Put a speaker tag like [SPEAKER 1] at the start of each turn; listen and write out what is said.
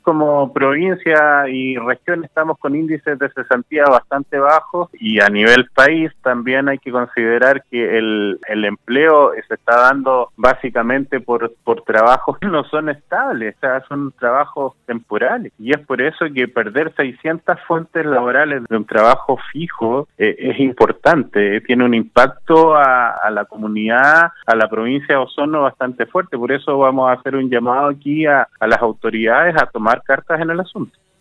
[SPEAKER 1] Como provincia y región estamos con índices de cesantía bastante bajos y a nivel país también hay que considerar que el empleo se está dando básicamente por trabajos que no son estables, o sea, son trabajos temporales, y es por eso que perder 600 fuentes laborales de un trabajo fijo es importante, tiene un impacto a la comunidad, a la provincia de Osorno bastante fuerte. Por eso vamos a hacer un llamado aquí a las autoridades a tomar cartas en el asunto.